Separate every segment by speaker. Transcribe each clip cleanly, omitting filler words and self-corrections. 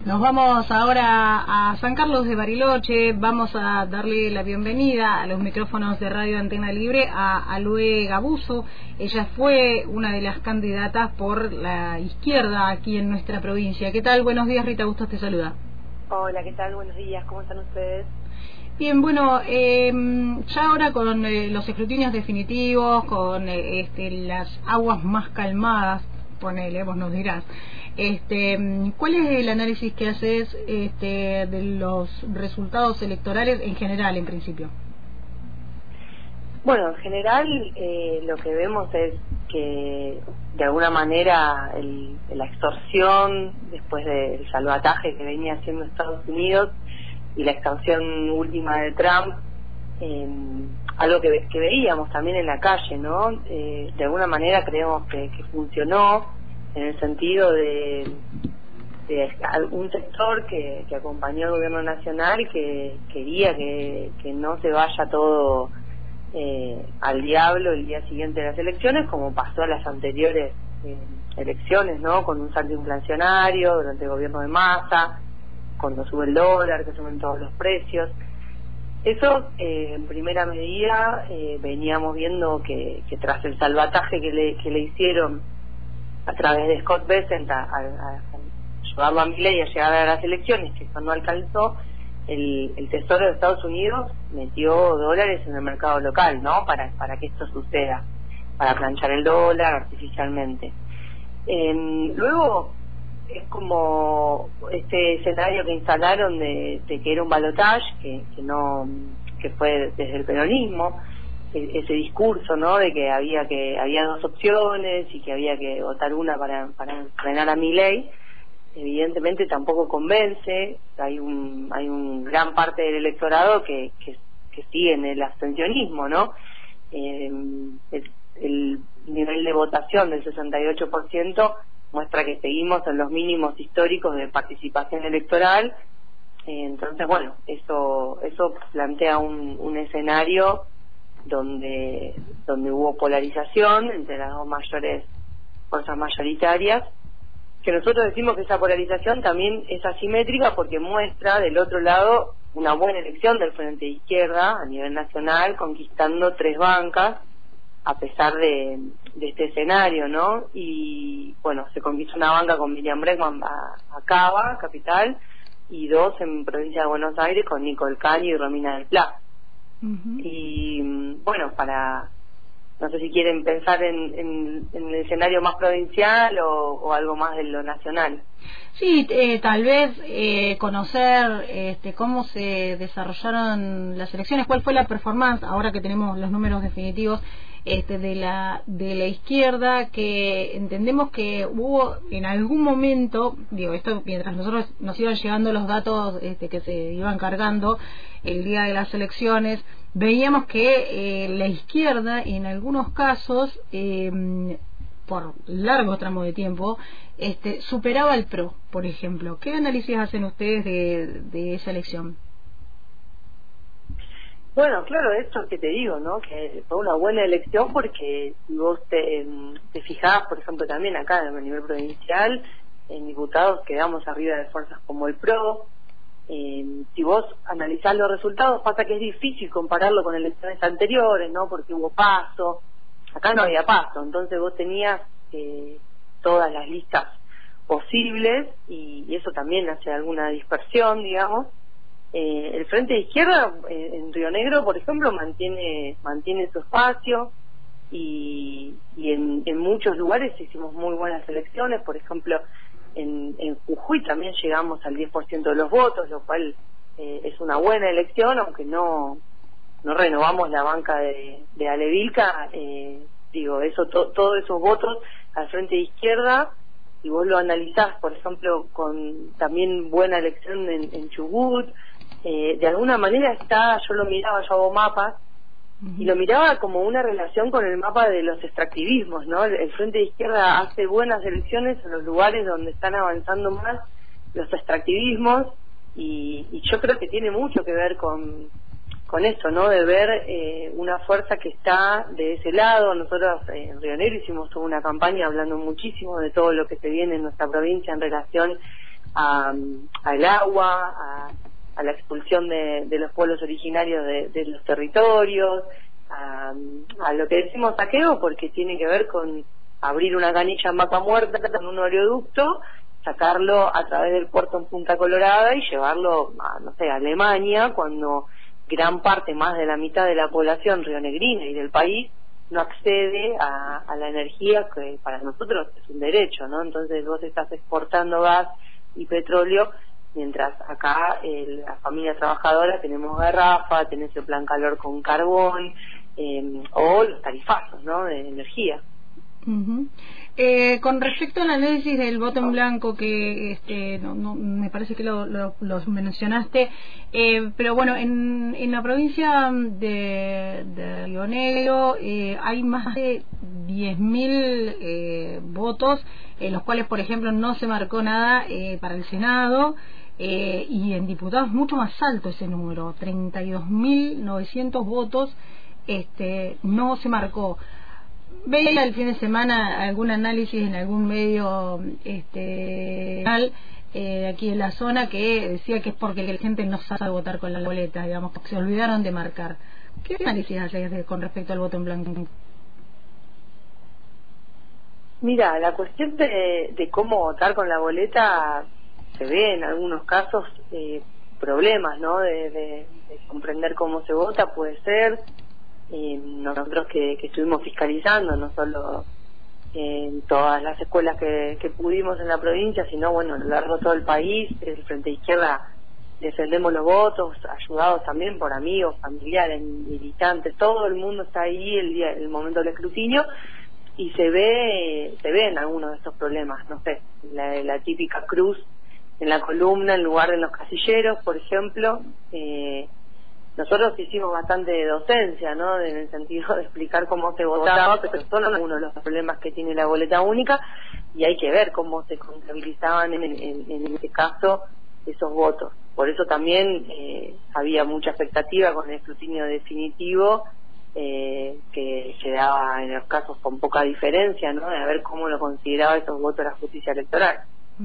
Speaker 1: Nos vamos ahora a San Carlos de Bariloche. Vamos a darle la bienvenida a los micrófonos de Radio Antena Libre a Alue Gabuso. Ella fue una de las candidatas por la izquierda aquí en nuestra provincia. ¿Qué tal? Buenos días, Rita Bustos te saluda.
Speaker 2: Hola, ¿qué tal? Buenos días, ¿cómo están ustedes?
Speaker 1: Bien, bueno, ya ahora con los escrutinios definitivos, con las aguas más calmadas, ponele, vos nos dirás, ¿cuál es el análisis que haces de los resultados electorales en general, en principio?
Speaker 2: Bueno, en general lo que vemos es que de alguna manera la extorsión después del salvataje que venía haciendo Estados Unidos y la extorsión última de Trump, algo que veíamos también en la calle, ¿no? De alguna manera creemos que funcionó en el sentido de algún sector que acompañó al gobierno nacional y que quería que no se vaya todo al diablo el día siguiente de las elecciones, como pasó a las anteriores elecciones, ¿no? Con un salto inflacionario durante el gobierno de Massa, cuando sube el dólar, que suben todos los precios. Eso, en primera medida, veníamos viendo que tras el salvataje que le hicieron a través de Scott Bessent a ayudarlo a Milei a llegar a las elecciones, que eso no alcanzó, el Tesoro de Estados Unidos metió dólares en el mercado local, ¿no? Para que esto suceda, para planchar el dólar artificialmente. Luego es como este escenario que instalaron de que era un balotaje, que fue desde el peronismo, ese discurso, ¿no? De que había dos opciones y que había que votar una para frenar a Milei. Evidentemente tampoco convence. Hay un gran parte del electorado que sigue en el abstencionismo, ¿no? El nivel de votación del 68% muestra que seguimos en los mínimos históricos de participación electoral. Entonces, bueno, eso plantea un escenario donde hubo polarización entre las dos mayores fuerzas mayoritarias, que nosotros decimos que esa polarización también es asimétrica porque muestra del otro lado una buena elección del Frente de Izquierda a nivel nacional, conquistando 3 bancas a pesar de este escenario, ¿no? Y bueno, se conquistó una banca con Miriam Bregman a Cava, capital, y 2 en provincia de Buenos Aires con Nicole Caño y Romina del Pla. Y bueno, no sé si quieren pensar en el escenario más provincial o algo más de lo nacional.
Speaker 1: Sí, tal vez conocer cómo se desarrollaron las elecciones, cuál fue la performance, ahora que tenemos los números definitivos de la izquierda, que entendemos que hubo en algún momento, digo, esto mientras nosotros nos iban llegando los datos que se iban cargando el día de las elecciones, veíamos que la izquierda en algunos casos por largo tramo de tiempo superaba al PRO, por ejemplo. ¿Qué análisis hacen ustedes de esa elección?
Speaker 2: Bueno, claro, esto que te digo, ¿no? Que fue una buena elección porque si vos te fijás, por ejemplo, también acá a nivel provincial, en diputados quedamos arriba de fuerzas como el PRO. Si vos analizás los resultados, pasa que es difícil compararlo con elecciones anteriores, ¿no? Porque hubo paso, acá no había paso, entonces vos tenías todas las listas posibles y eso también hace alguna dispersión, digamos. El Frente de Izquierda en Río Negro, por ejemplo, mantiene su espacio y en muchos lugares hicimos muy buenas elecciones. Por ejemplo, en Jujuy también llegamos al 10% de los votos, lo cual es una buena elección, aunque no renovamos la banca de Ale Vilca. Digo, todos esos votos al Frente de Izquierda, si vos lo analizás, por ejemplo, con también buena elección en Chubut, de alguna manera yo hago mapas, y lo miraba como una relación con el mapa de los extractivismos, ¿no? El Frente de Izquierda hace buenas elecciones en los lugares donde están avanzando más los extractivismos, y yo creo que tiene mucho que ver con eso, ¿no? De ver una fuerza que está de ese lado. Nosotros en Río Negro hicimos toda una campaña hablando muchísimo de todo lo que se viene en nuestra provincia en relación al agua, a la expulsión de los pueblos originarios de los territorios, a lo que decimos saqueo, porque tiene que ver con abrir una canilla en Vaca Muerta con un oleoducto, sacarlo a través del puerto en Punta Colorada y llevarlo a, no sé, a Alemania, cuando gran parte, más de la mitad de la población rionegrina y del país no accede a la energía que para nosotros es un derecho, ¿no? Entonces vos estás exportando gas y petróleo, mientras acá la familia trabajadora tenemos garrafa, tenés el plan calor con carbón, o los tarifazos, ¿no?, de energía.
Speaker 1: Con respecto al análisis del voto en blanco, que no me parece que lo mencionaste, pero bueno, en la provincia de Río Negro hay más de 10.000 votos, en los cuales, por ejemplo, no se marcó nada para el Senado, y en diputados mucho más alto ese número, 32.900 votos, no se marcó. Veía el fin de semana algún análisis en algún medio aquí en la zona que decía que es porque la gente no sabe votar con la boleta, digamos, que se olvidaron de marcar. ¿Qué análisis haces con respecto al voto en blanco?
Speaker 2: Mira, la cuestión de cómo votar con la boleta, se ve en algunos casos problemas, ¿no?, de comprender cómo se vota, puede ser. Nosotros que estuvimos fiscalizando, no solo en todas las escuelas que pudimos en la provincia, sino bueno, a lo largo de todo el país, el Frente Izquierda defendemos los votos, ayudados también por amigos, familiares, militantes, todo el mundo está ahí el momento del escrutinio, y se ven algunos de estos problemas, no sé, la típica cruz en la columna en lugar de los casilleros, por ejemplo. Nosotros hicimos bastante docencia, ¿no?, en el sentido de explicar cómo se votaba, pero son algunos de los problemas que tiene la boleta única, y hay que ver cómo se contabilizaban en este caso esos votos. Por eso también había mucha expectativa con el escrutinio definitivo, que se daba en los casos con poca diferencia, ¿no?, de ver cómo lo consideraba esos votos la justicia electoral.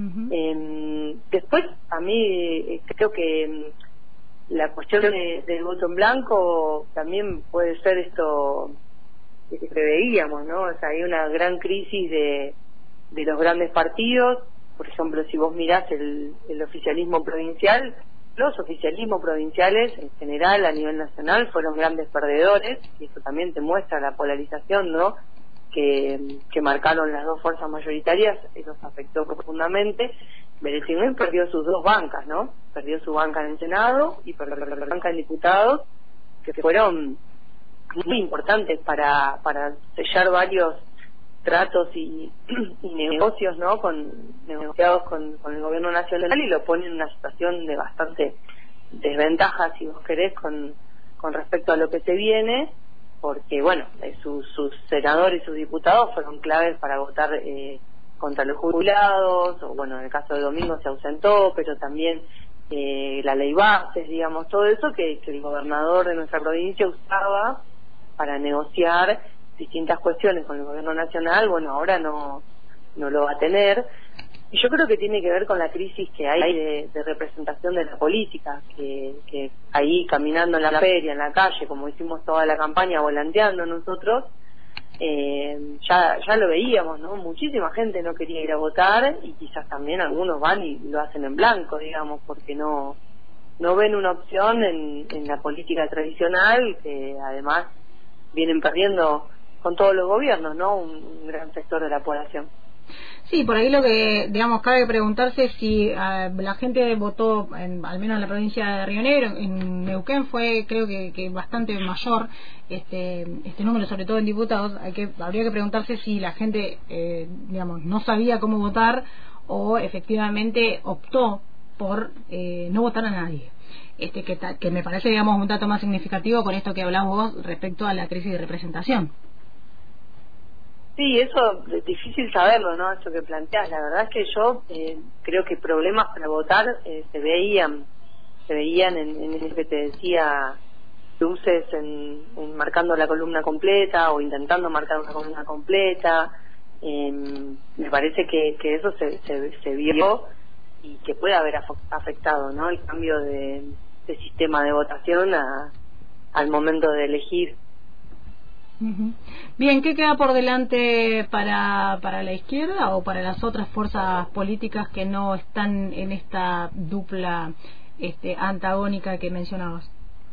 Speaker 2: Después, a mí creo que la cuestión del voto en blanco también puede ser esto que preveíamos, ¿no? O sea, hay una gran crisis de los grandes partidos. Por ejemplo, si vos mirás el oficialismo provincial, los oficialismos provinciales en general a nivel nacional fueron grandes perdedores, y eso también te muestra la polarización, ¿no?, que marcaron las dos fuerzas mayoritarias. Eso afectó profundamente. Berechimen perdió sus dos bancas, ¿no? Perdió su banca en el Senado y perdió la banca en diputados, que fueron muy importantes para sellar varios tratos y negocios, ¿no?, negociados con el gobierno nacional, y lo pone en una situación de bastante desventaja, si vos querés, con respecto a lo que se viene, porque bueno, sus senadores y sus diputados fueron claves para votar contra los jubilados, o bueno, en el caso de Domingo se ausentó, pero también la ley bases, digamos, todo eso que el gobernador de nuestra provincia usaba para negociar distintas cuestiones con el gobierno nacional. Bueno, ahora no lo va a tener, y yo creo que tiene que ver con la crisis que hay de representación de la política, que ahí caminando en la feria, en la calle, como hicimos toda la campaña volanteando nosotros, ya lo veíamos, ¿no? Muchísima gente no quería ir a votar, y quizás también algunos van y lo hacen en blanco, digamos, porque no ven una opción en la política tradicional, que además vienen perdiendo con todos los gobiernos, ¿no?, un gran sector de la población.
Speaker 1: Sí, por ahí lo que, digamos, cabe preguntarse si la gente votó, al menos en la provincia de Río Negro. En Neuquén fue, creo que bastante mayor este número, sobre todo en diputados. Habría que preguntarse si la gente, digamos, no sabía cómo votar, o efectivamente optó por no votar a nadie. Que me parece, digamos, un dato más significativo con esto que hablás vos respecto a la crisis de representación.
Speaker 2: Sí, eso es difícil saberlo, ¿no?, esto que planteás. La verdad es que yo creo que problemas para votar se veían en eso que te decía, luces en marcando la columna completa o intentando marcar una columna completa. Me parece que eso se vio, y que puede haber afectado, ¿no?, el cambio de sistema de votación al momento de elegir.
Speaker 1: Bien, ¿qué queda por delante para la izquierda o para las otras fuerzas políticas que no están en esta dupla antagónica que mencionabas?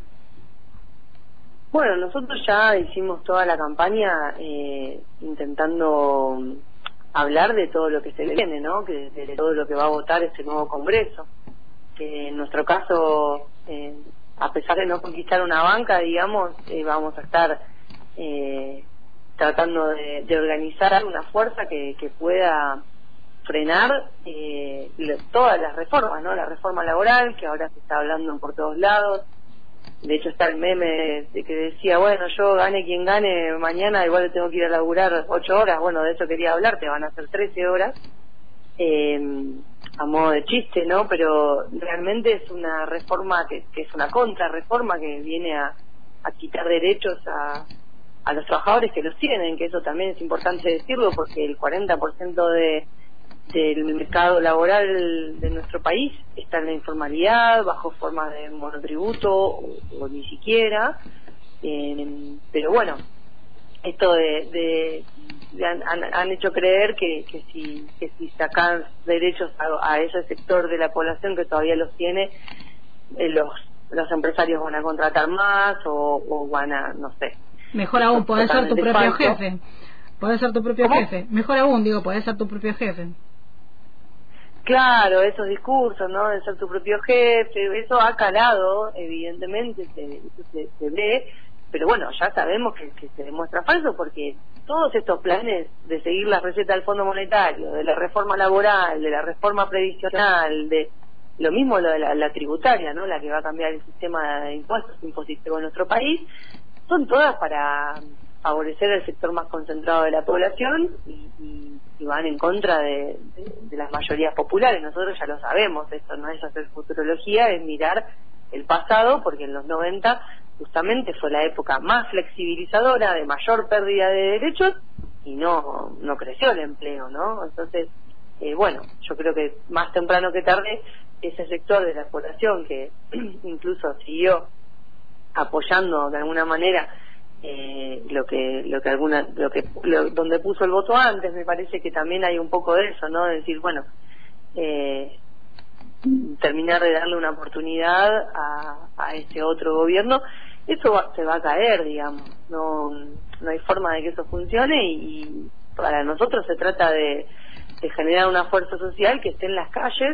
Speaker 2: Bueno, nosotros ya hicimos toda la campaña intentando hablar de todo lo que se viene, ¿no?, de todo lo que va a votar este nuevo Congreso, que en nuestro caso, a pesar de no conquistar una banca, digamos, vamos a estar tratando de organizar una fuerza que pueda frenar todas las reformas, ¿no?, la reforma laboral, que ahora se está hablando por todos lados. De hecho está el meme de que decía, bueno, yo gane quien gane, mañana igual le tengo que ir a laburar 8 horas, bueno, de eso quería hablarte, van a ser 13 horas, a modo de chiste, ¿no? Pero realmente es una reforma que es una contrarreforma que viene a quitar derechos a los trabajadores que los tienen, que eso también es importante decirlo, porque el 40% del mercado laboral de nuestro país está en la informalidad, bajo forma de monotributo o ni siquiera, pero bueno, esto han hecho creer que si sacan derechos a ese sector de la población que todavía los tiene, los empresarios van a contratar más o van a, no sé.
Speaker 1: Mejor aún, podés ser tu propio jefe. Podés ser tu propio
Speaker 2: ¿Cómo?
Speaker 1: jefe. Mejor aún, digo, podés ser tu propio jefe.
Speaker 2: Claro, esos discursos, ¿no?, de ser tu propio jefe, eso ha calado, evidentemente, se ve, pero bueno, ya sabemos que se demuestra falso, porque todos estos planes de seguir la receta del Fondo Monetario, de la reforma laboral, de la reforma previsional, de lo mismo lo de la tributaria, ¿no?, la que va a cambiar el sistema de impuestos impositivo en nuestro país, son todas para favorecer al sector más concentrado de la población y van en contra de las mayorías populares. Nosotros ya lo sabemos, esto no es hacer futurología, es mirar el pasado, porque en los 90 justamente fue la época más flexibilizadora, de mayor pérdida de derechos, y no creció el empleo, ¿no? Entonces, bueno, yo creo que más temprano que tarde ese sector de la población que incluso siguió apoyando de alguna manera donde puso el voto antes, me parece que también hay un poco de eso, ¿no?, de decir, bueno, terminar de darle una oportunidad a ese otro gobierno, eso se va a caer, digamos, no hay forma de que eso funcione, y para nosotros se trata de generar una fuerza social que esté en las calles,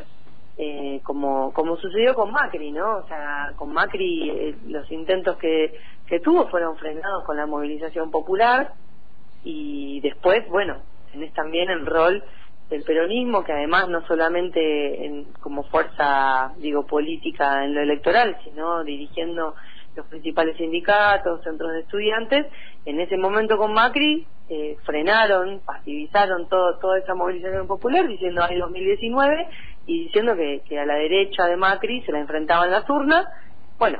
Speaker 2: como sucedió con Macri, ¿no? O sea, con Macri los intentos que tuvo fueron frenados con la movilización popular, y después, bueno, tenés también el rol del peronismo, que además no solamente como fuerza, digo, política en lo electoral, sino dirigiendo los principales sindicatos, centros de estudiantes. En ese momento con Macri frenaron, pasivizaron toda esa movilización popular, diciendo hay 2019, y diciendo que a la derecha de Macri se la enfrentaban las urnas. Bueno,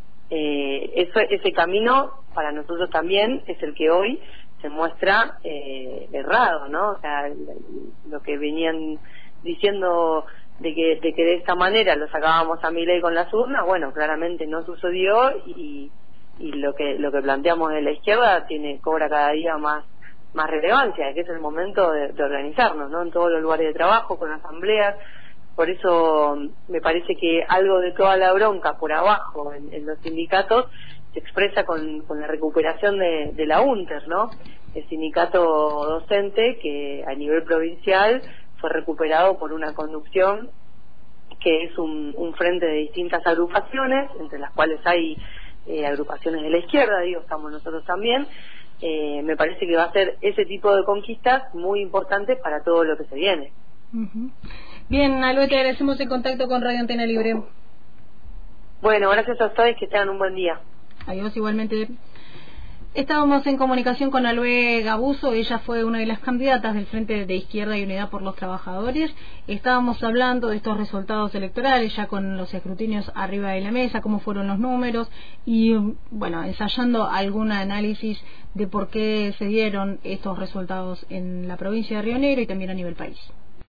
Speaker 2: ese camino para nosotros también es el que hoy se muestra errado, ¿no? O sea, lo que venían diciendo de que de esta manera lo sacábamos a Milei con las urnas, bueno, claramente no sucedió, y lo que planteamos de la izquierda cobra cada día más relevancia, que es el momento de organizarnos, ¿no?, en todos los lugares de trabajo, con asambleas. Por eso me parece que algo de toda la bronca por abajo en los sindicatos se expresa con la recuperación de la UNTER, ¿no?, el sindicato docente que a nivel provincial fue recuperado por una conducción que es un frente de distintas agrupaciones, entre las cuales hay agrupaciones de la izquierda, digo, estamos nosotros también. Me parece que va a ser ese tipo de conquistas muy importantes para todo lo que se viene.
Speaker 1: Bien, Alue, te agradecemos el contacto con Radio Antena Libre.
Speaker 2: Bueno, gracias a ustedes, que tengan un buen día.
Speaker 1: Adiós, igualmente. Estábamos en comunicación con Alue Gabuso, ella fue una de las candidatas del Frente de Izquierda y Unidad por los Trabajadores. Estábamos hablando de estos resultados electorales, ya con los escrutinios arriba de la mesa, cómo fueron los números y, bueno, ensayando algún análisis de por qué se dieron estos resultados en la provincia de Río Negro y también a nivel país.